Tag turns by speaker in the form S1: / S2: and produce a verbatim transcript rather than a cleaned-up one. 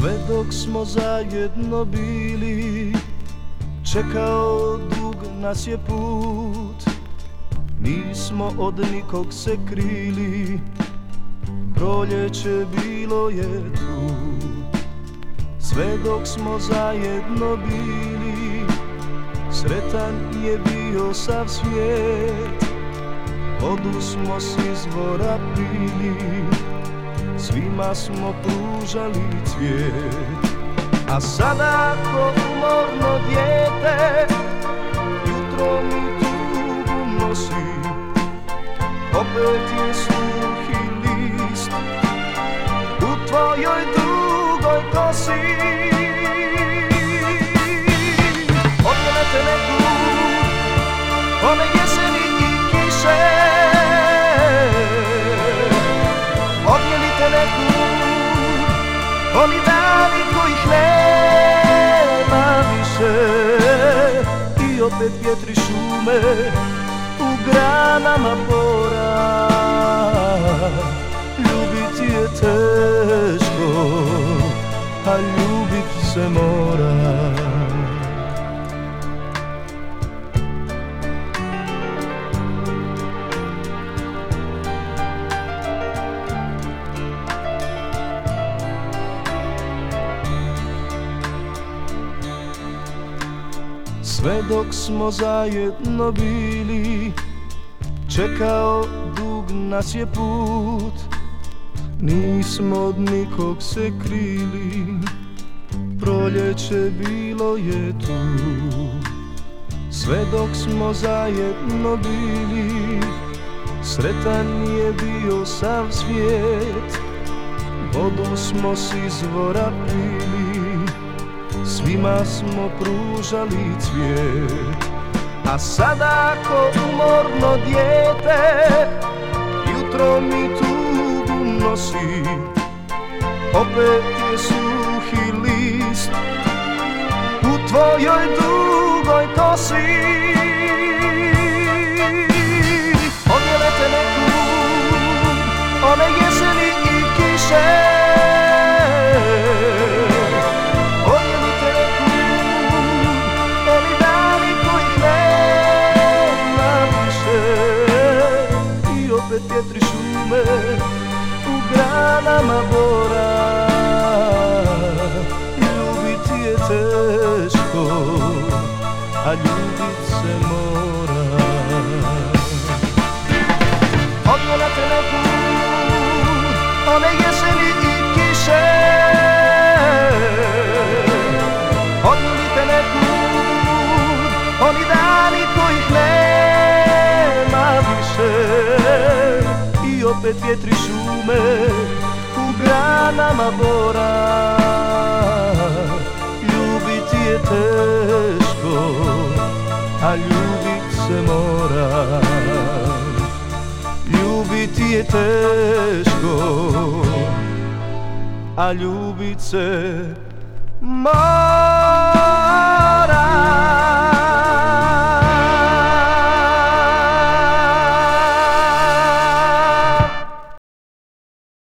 S1: Sve dok smo zajedno bili, čekao dug nas je put. Nismo od nikog se krili, proljeće bilo je tu. Sve dok smo zajedno bili, sretan je bio sav svijet. Vodu smo s izvora pili, svima smo pružali cvijet. A sada ko umorno dijete, jutro mi tugu nosi. Opet je sluh i list u tvojoj dugoj kosi. Odmjene te neku, one jeseni i kiše. Odmjenite neku, oni dani kojih nema više. I opet vjetri šume u granama bora. Ljubiti je teško, a ljubit se mora. Sve dok smo zajedno bili, čekao dug nas je put. Nismo od nikog se krili, proljeće bilo je tu. Sve dok smo zajedno bili, sretan je bio sav svijet. Vodu smo s izvora pili, svima smo pružali cvijet. A sada ko umorno dijete, jutro mi tugu nosi. Opet je suhi list u tvojoj dugoj kosi. Odjele te neku, one jeseni i kiše. Opet vjetri šume u granama bora. Ljubiti je teško, a ljubit se mora. Odmjena te neku, one jeseni i kiše. Odmjenite neku, oni dani kojih nema više. I opet vjetri šume u granama bora. Ljubiti je teško, a ljubit se mora. Ljubiti je teško, a ljubit se mora.